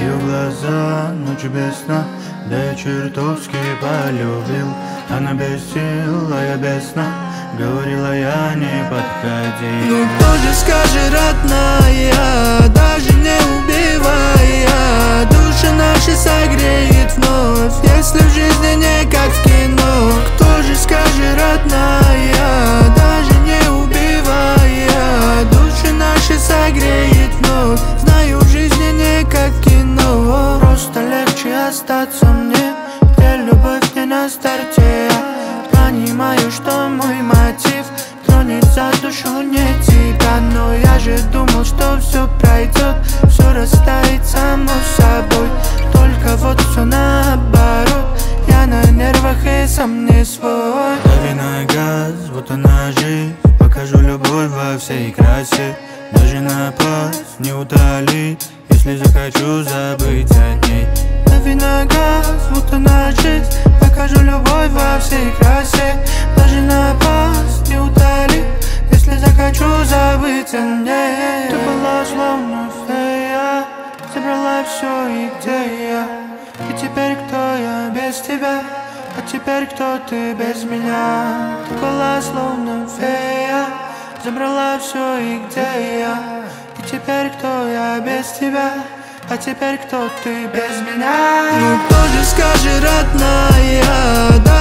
Ее глаза, ночь без сна, да я чертовски полюбил. Она без сил, а я без сна, говорила я, не подходи. Ну кто же скажет, родная, даже не убивая, души наши согреет вновь, если в жизни не как в кино. Кто же скажет, родная, даже не убивая, души наши согреет вновь, знаю, в жизни не как кино. Просто легче остаться мне, где любовь не на старте. Я понимаю, что мой мотив тронет за душу не тебя, но я же думал, что все пройдет, все растает само собой. Только вот все наоборот, я на нервах и сам не свой. Дави на газ, вот она жизнь, покажу любовь во всей красе. Даже напасть не утолит, если захочу забыть о ней. Дави на газ, вот она жизнь, покажу любовь во всей красе. Даже напасть не утолит, если захочу забыть о ней. Ты была словно фея, забрала все и где я. И теперь кто я без тебя, а теперь кто ты без меня. Ты была словно фея, забрала все и где я. И теперь кто я без тебя, а теперь кто ты без меня. Ну кто же скажет, родная,